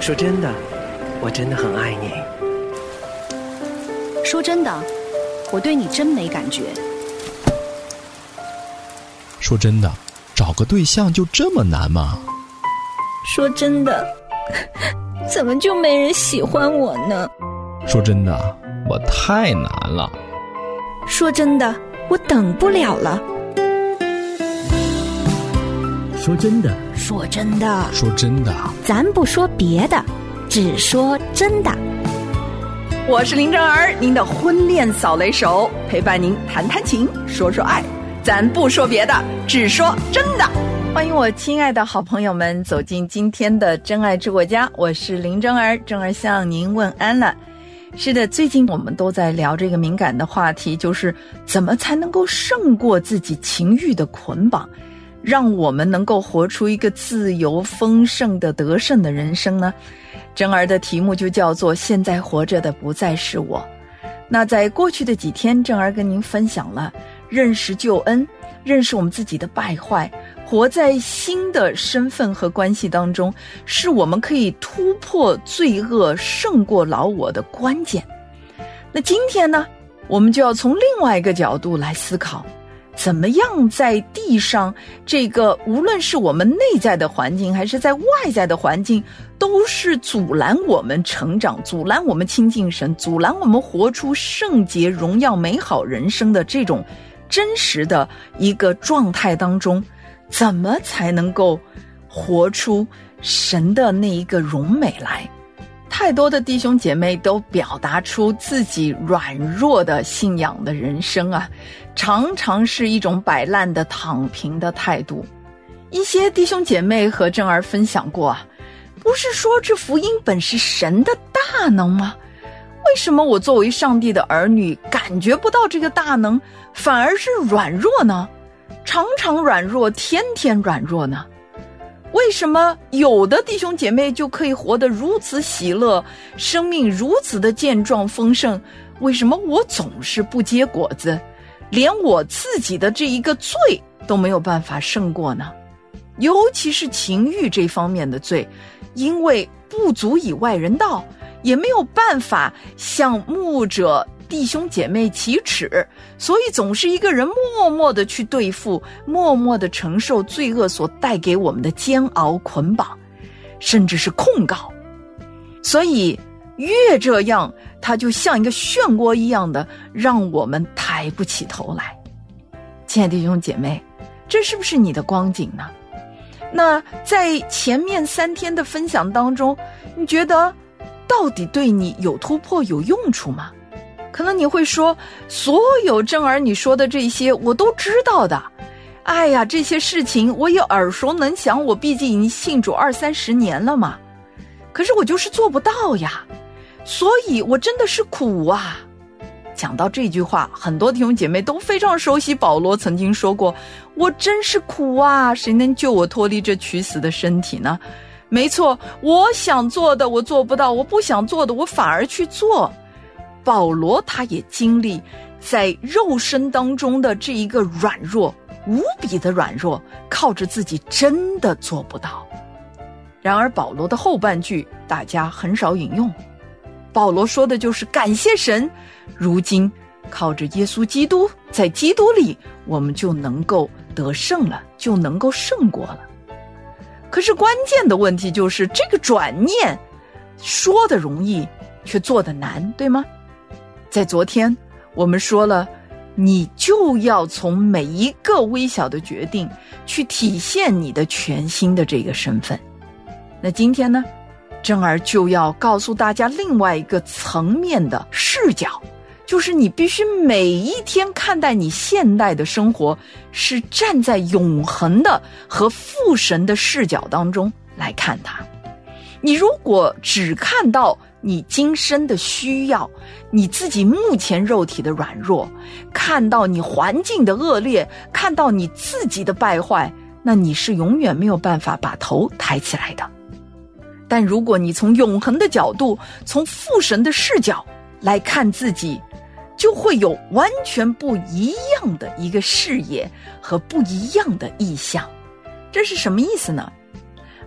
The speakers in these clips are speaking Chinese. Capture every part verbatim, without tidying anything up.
说真的，我真的很爱你。 说真的，我对你真没感觉。 说真的，找个对象就这么难吗？ 说真的，怎么就没人喜欢我呢？ 说真的，我太难了。 说真的，我等不了了。 说真的， 说真的， 说真的， 咱不说别的，只说真的。 我是林正儿，您的婚恋扫雷手，陪伴您谈谈情，说说爱，咱不说别的，只说真的。欢迎我亲爱的好朋友们走进今天的真爱之我家，我是林正儿，正儿向您问安了。是的，最近我们都在聊这个敏感的话题，就是怎么才能够胜过自己情欲的捆绑，让我们能够活出一个自由丰盛的得胜的人生呢？真儿的题目就叫做现在活着的不再是我。那在过去的几天，真儿跟您分享了认识救恩，认识我们自己的败坏，活在新的身份和关系当中，是我们可以突破罪恶胜过老我的关键。那今天呢，我们就要从另外一个角度来思考，怎么样在地上这个无论是我们内在的环境还是在外在的环境，都是阻拦我们成长，阻拦我们亲近神，阻拦我们活出圣洁荣耀美好人生的这种真实的一个状态当中，怎么才能够活出神的那一个荣美来。太多的弟兄姐妹都表达出自己软弱的信仰的人生啊，常常是一种摆烂的躺平的态度。一些弟兄姐妹和正儿分享过啊，不是说这福音本是神的大能吗？为什么我作为上帝的儿女感觉不到这个大能，反而是软弱呢？常常软弱，天天软弱呢？为什么有的弟兄姐妹就可以活得如此喜乐，生命如此的健壮丰盛？为什么我总是不结果子，连我自己的这一个罪都没有办法胜过呢？尤其是情欲这方面的罪，因为不足以外人道，也没有办法向牧者弟兄姐妹启齿，所以总是一个人默默的去对付，默默的承受罪恶所带给我们的煎熬捆绑，甚至是控告。所以越这样，它就像一个漩涡一样的让我们抬不起头来。亲爱的弟兄姐妹，这是不是你的光景呢？那在前面三天的分享当中，你觉得到底对你有突破有用处吗？可能你会说，所有正儿你说的这些我都知道的，哎呀，这些事情我也耳熟能详，我毕竟已经信主二三十年了嘛，可是我就是做不到呀，所以我真的是苦啊。讲到这句话，很多弟兄姐妹都非常熟悉保罗曾经说过，我真是苦啊，谁能救我脱离这取死的身体呢？没错，我想做的我做不到，我不想做的我反而去做。保罗他也经历在肉身当中的这一个软弱，无比的软弱，靠着自己真的做不到。然而保罗的后半句大家很少引用，保罗说的就是感谢神，如今靠着耶稣基督，在基督里我们就能够得胜了，就能够胜过了。可是关键的问题就是这个转念说的容易，却做的难，对吗？在昨天我们说了，你就要从每一个微小的决定去体现你的全新的这个身份。那今天呢，真儿就要告诉大家另外一个层面的视角，就是你必须每一天看待你现代的生活是站在永恒的和父神的视角当中来看它。你如果只看到你今生的需要，你自己目前肉体的软弱，看到你环境的恶劣，看到你自己的败坏，那你是永远没有办法把头抬起来的。但如果你从永恒的角度，从父神的视角来看自己，就会有完全不一样的一个视野和不一样的意象。这是什么意思呢？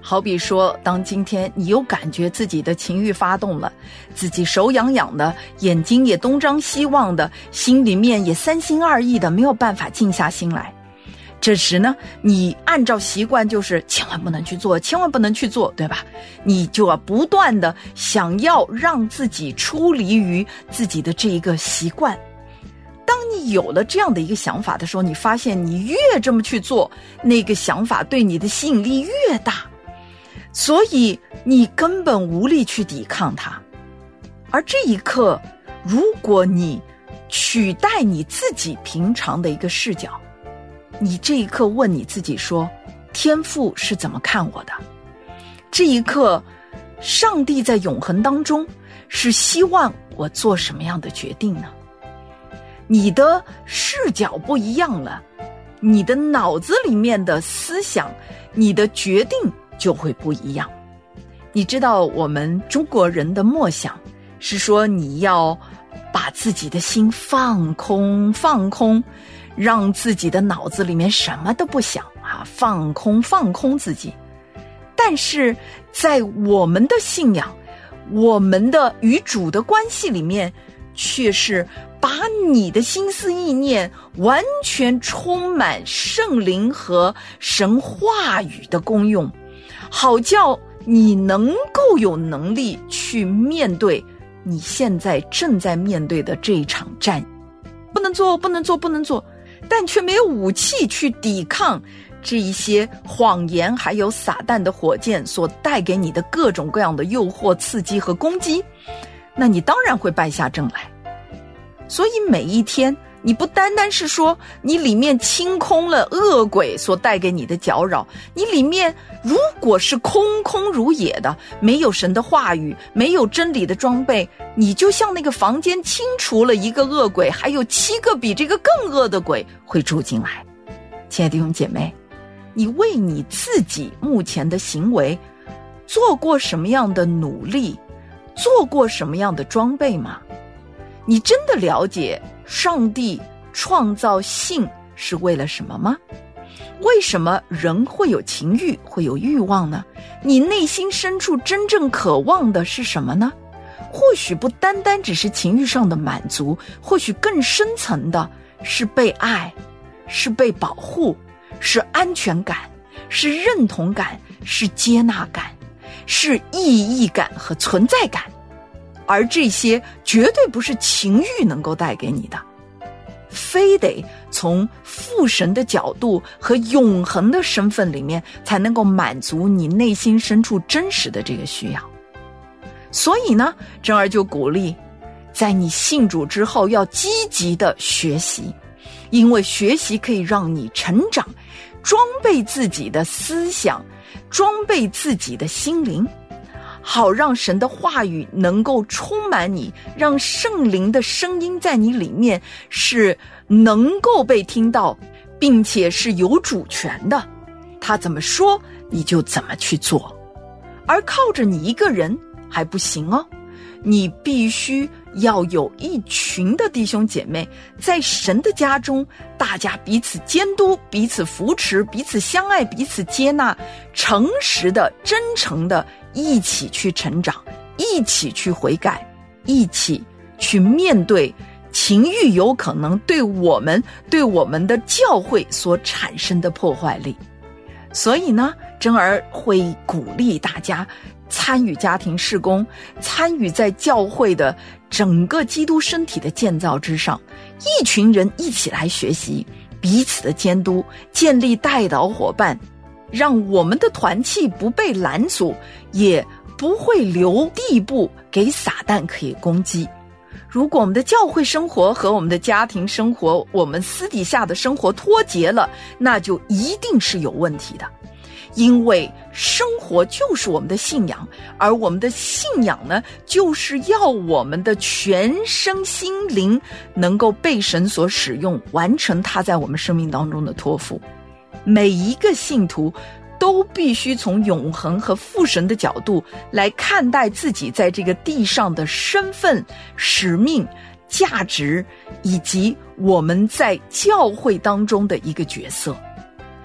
好比说，当今天你又感觉自己的情欲发动了，自己手痒痒的，眼睛也东张西望的，心里面也三心二意的，没有办法静下心来。这时呢，你按照习惯就是千万不能去做，千万不能去做，对吧？你就要不断的想要让自己出离于自己的这一个习惯。当你有了这样的一个想法的时候，你发现你越这么去做，那个想法对你的吸引力越大，所以你根本无力去抵抗它。而这一刻，如果你取代你自己平常的一个视角，你这一刻问你自己说，天父是怎么看我的？这一刻，上帝在永恒当中是希望我做什么样的决定呢？你的视角不一样了，你的脑子里面的思想，你的决定就会不一样。你知道我们中国人的默想是说，你要把自己的心放空放空，让自己的脑子里面什么都不想啊，放空放空自己。但是在我们的信仰，我们的与主的关系里面，却是把你的心思意念完全充满圣灵和神话语的功用，好叫你能够有能力去面对你现在正在面对的这一场战。不能做不能做不能做，但却没有武器去抵抗这一些谎言还有撒旦的火箭所带给你的各种各样的诱惑刺激和攻击，那你当然会败下阵来。所以每一天，你不单单是说你里面清空了恶鬼所带给你的搅扰，你里面如果是空空如也的，没有神的话语，没有真理的装备，你就像那个房间清除了一个恶鬼，还有七个比这个更恶的鬼会住进来。亲爱的弟兄姐妹，你为你自己目前的行为做过什么样的努力，做过什么样的装备吗？你真的了解上帝创造性是为了什么吗？为什么人会有情欲，会有欲望呢？你内心深处真正渴望的是什么呢？或许不单单只是情欲上的满足，或许更深层的是被爱，是被保护，是安全感，是认同感，是接纳感，是意义感和存在感。而这些绝对不是情欲能够带给你的，非得从父神的角度和永恒的身份里面才能够满足你内心深处真实的这个需要。所以呢，珍儿就鼓励在你信主之后要积极的学习，因为学习可以让你成长，装备自己的思想，装备自己的心灵，好让神的话语能够充满你，让圣灵的声音在你里面是能够被听到，并且是有主权的，他怎么说你就怎么去做。而靠着你一个人还不行哦，你必须要有一群的弟兄姐妹，在神的家中，大家彼此监督，彼此扶持，彼此相爱，彼此接纳，诚实的真诚的一起去成长，一起去悔改，一起去面对情欲有可能对我们对我们的教会所产生的破坏力。所以呢，珍儿会鼓励大家参与家庭事工，参与在教会的整个基督身体的建造之上，一群人一起来学习，彼此的监督，建立代祷伙伴，让我们的团契不被拦阻，也不会留地步给撒旦可以攻击。如果我们的教会生活和我们的家庭生活，我们私底下的生活脱节了，那就一定是有问题的。因为生活就是我们的信仰，而我们的信仰呢，就是要我们的全身心灵能够被神所使用，完成他在我们生命当中的托付。每一个信徒都必须从永恒和父神的角度来看待自己在这个地上的身份、使命、价值，以及我们在教会当中的一个角色。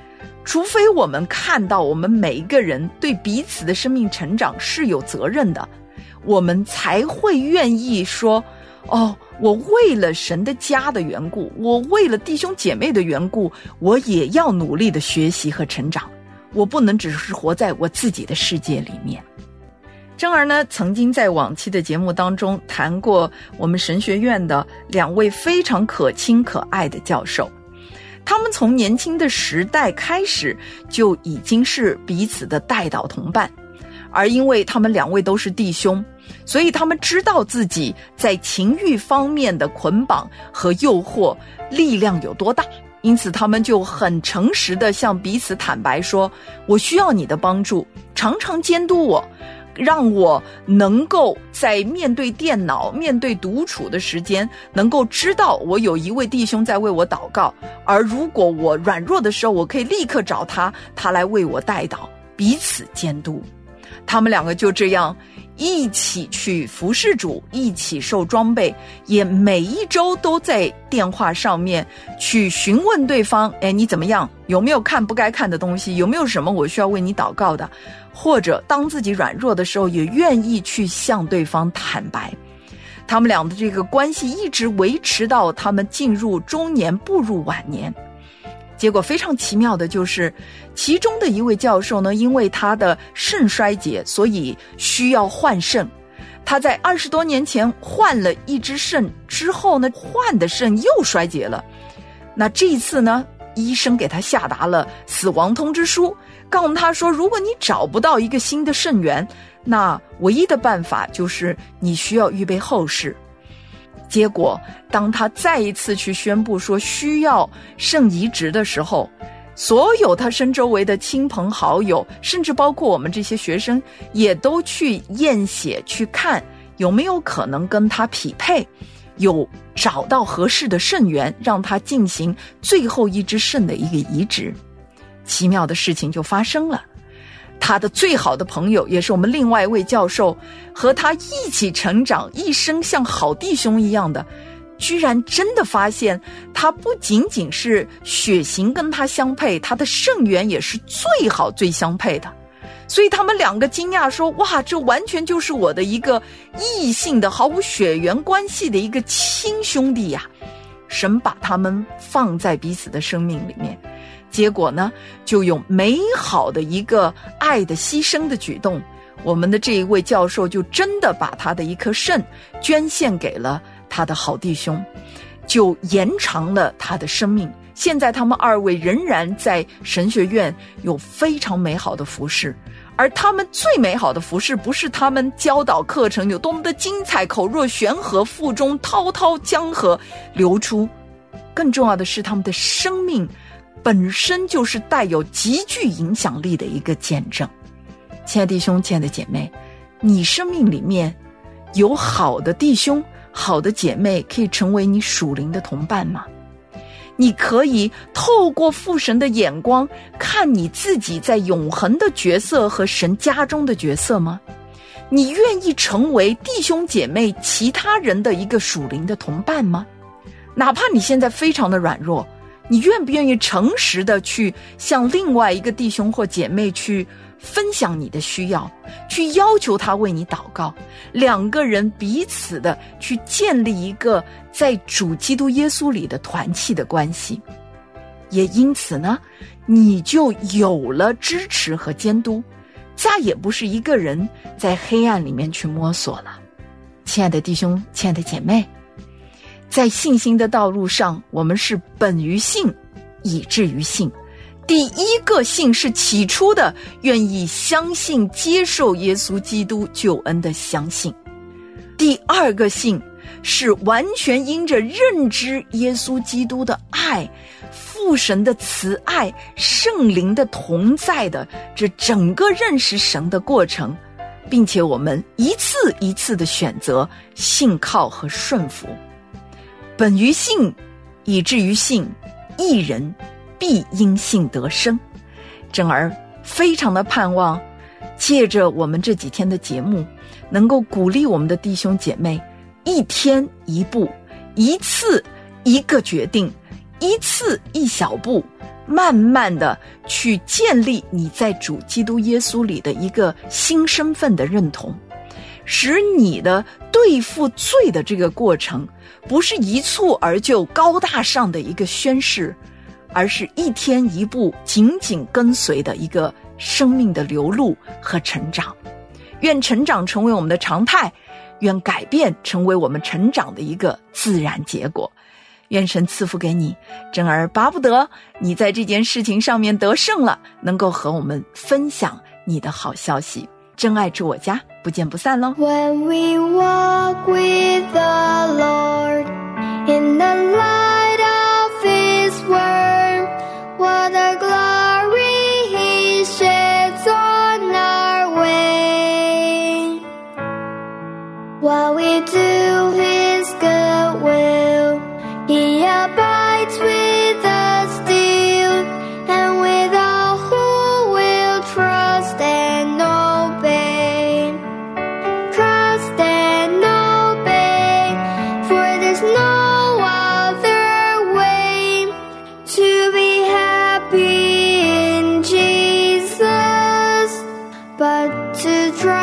除非我们看到我们每一个人对彼此的生命成长是有责任的，我们才会愿意说，哦，我为了神的家的缘故，我为了弟兄姐妹的缘故，我也要努力的学习和成长，我不能只是活在我自己的世界里面。珍儿呢，曾经在往期的节目当中谈过我们神学院的两位非常可亲可爱的教授，他们从年轻的时代开始就已经是彼此的代祷同伴，而因为他们两位都是弟兄，所以他们知道自己在情欲方面的捆绑和诱惑力量有多大，因此他们就很诚实地向彼此坦白说，我需要你的帮助，常常监督我，让我能够在面对电脑面对独处的时间能够知道我有一位弟兄在为我祷告，而如果我软弱的时候，我可以立刻找他，他来为我代祷，彼此监督。他们两个就这样一起去服侍主，一起受装备，也每一周都在电话上面去询问对方，哎，你怎么样？有没有看不该看的东西？有没有什么我需要为你祷告的？或者当自己软弱的时候，也愿意去向对方坦白。他们俩的这个关系一直维持到他们进入中年，步入晚年。结果非常奇妙的就是，其中的一位教授呢，因为他的肾衰竭，所以需要换肾。他在二十多年前换了一只肾之后呢，换的肾又衰竭了。那这一次呢，医生给他下达了死亡通知书，告诉他说，如果你找不到一个新的肾源，那唯一的办法就是你需要预备后事。结果当他再一次去宣布说需要肾移植的时候，所有他身周围的亲朋好友，甚至包括我们这些学生，也都去验血，去看有没有可能跟他匹配，有找到合适的肾源，让他进行最后一支肾的一个移植。奇妙的事情就发生了，他的最好的朋友，也是我们另外一位教授，和他一起成长，一生像好弟兄一样的，居然真的发现他不仅仅是血型跟他相配，他的肾源也是最好最相配的。所以他们两个惊讶说，哇，这完全就是我的一个异性的毫无血缘关系的一个亲兄弟呀！神把他们放在彼此的生命里面，结果呢，就有美好的一个爱的牺牲的举动，我们的这一位教授就真的把他的一颗肾捐献给了他的好弟兄，就延长了他的生命。现在他们二位仍然在神学院有非常美好的服事，而他们最美好的服事不是他们教导课程有多么的精彩，口若悬河，腹中滔滔江河流出，更重要的是他们的生命本身就是带有极具影响力的一个见证。亲爱的弟兄，亲爱的姐妹，你生命里面有好的弟兄好的姐妹可以成为你属灵的同伴吗？你可以透过父神的眼光看你自己在永恒的角色和神家中的角色吗？你愿意成为弟兄姐妹其他人的一个属灵的同伴吗？哪怕你现在非常的软弱，你愿不愿意诚实的去向另外一个弟兄或姐妹去分享你的需要，去要求他为你祷告，两个人彼此的去建立一个在主基督耶稣里的团契的关系。也因此呢，你就有了支持和监督，再也不是一个人在黑暗里面去摸索了。亲爱的弟兄，亲爱的姐妹，在信心的道路上，我们是本于信，以至于信。第一个信是起初的愿意相信接受耶稣基督救恩的相信。第二个信是完全因着认知耶稣基督的爱，父神的慈爱，圣灵的同在的这整个认识神的过程，并且我们一次一次的选择信靠和顺服。本于信，以至于信，一人必因信得生。珍儿非常的盼望借着我们这几天的节目，能够鼓励我们的弟兄姐妹一天一步，一次一个决定， 一次一小步，慢慢的去建立你在主基督耶稣里的一个新身份的认同，使你的对付罪的这个过程不是一蹴而就高大上的一个宣誓，而是一天一步紧紧跟随的一个生命的流露和成长。愿成长成为我们的常态，愿改变成为我们成长的一个自然结果。愿神赐福给你，真儿巴不得你在这件事情上面得胜了，能够和我们分享你的好消息。真爱住我家，不见不散咯。 When we walk with the Lord in the light of His word, what a glory He sheds on our way. While we do His good will, He abides with us still, and with all who will trust and obey. Trust and obey, for there's no other way to be happy in Jesus, but to trust